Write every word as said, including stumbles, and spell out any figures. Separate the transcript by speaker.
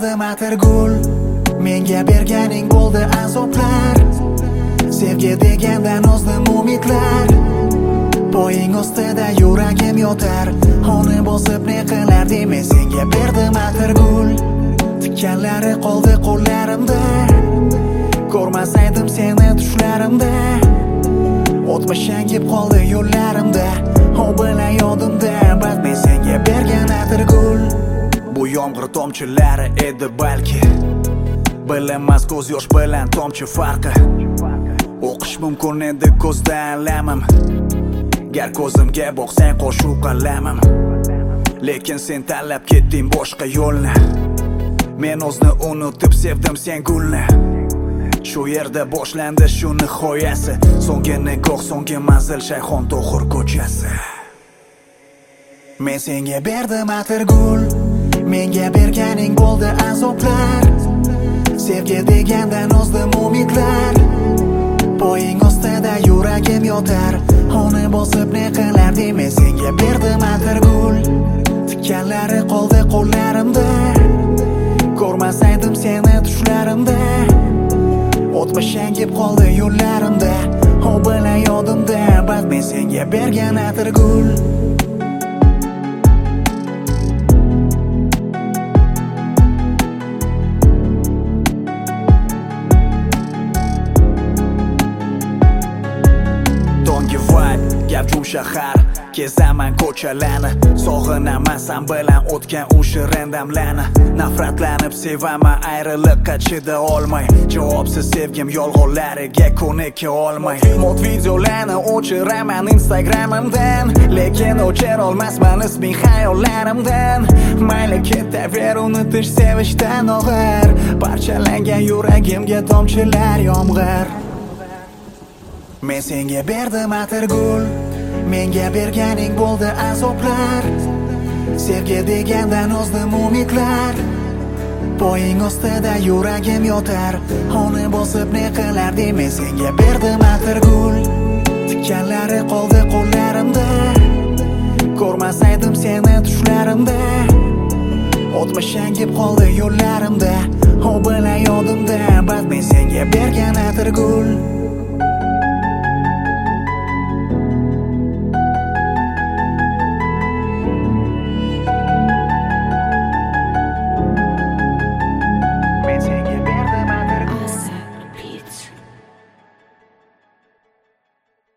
Speaker 1: berdim atirgul, menga berganing bo'ldi azoblar. Sevgi degandan ozdim umidlar. Poying ostida yuragim yotar, Xoni bosib ne qilardi, men senga berdim atirgul. Tikanlari qoldi qo'llarimda, ko'rmasaydim seni tushlarimda. O'tmish yangib qoldi yo'llarimda, o bilan yodimda, bas men senga bergan atirgul. Bu yomg'ir tomchilari edi balki, bilinmas ko'z yosh bilan tomchi farqi. O'qish mumkin edi ko'zdan lamim, gar ko'zimga boqsang qo'shuv qalamim. Lekin sen tanlab ketding boshqa yo'lni, men o'zni unutib sevdim sen gulni. Shu yerda boshlandi shu nihoyasi, so'nggi nigoh, so'nggi manzil Shayxon To'xir ko'chasi. Men senga berdim atirgul, menga berganing bo'ldi azoblar. Sevgi degandan ozdim umidlar. Poying ostida yuragim yotar, Xoni bosib ne qilardi, men senga berdim atirgul. Tikanlari qoldi qo'llarimda, ko'rmasaydim seni tushlarimda. O'tmish yangib qoldi yo'llarimda, o bilan yodimda, bas men senga bergan atirgul. Dongi vibe, gavjum shahar, kezaman ko'chalarni, sog'inaman san bilan o'tgan u shirin damlarni. Nafratlanib sevaman ayriliqqa chida olmay, javobsiz sevgim yolg'onlariga ko'nika olmay. Mod videolarni o'chiraman Instagramimdan, lekin o'chira olmasman isming xayollarimdan. Mayli ketaver, unutish sevishdan og'ir, parchalangan yuragimga tomchilar yomg'ir. Men senga berdim atirgul, menga berganing bo'ldi azoblar. Sevgi degandan ozdim umidlar. Poying ostida yuragim yotar, Xoni bosib ne qilardi, men senga berdim atirgul. Tikanlari qoldi qo'llarimda, ko'rmasaydim seni tushlarimda. O'tmish yangib qoldi yo'llarimda, o bilan yodimda, bas men senga bergan atirgul.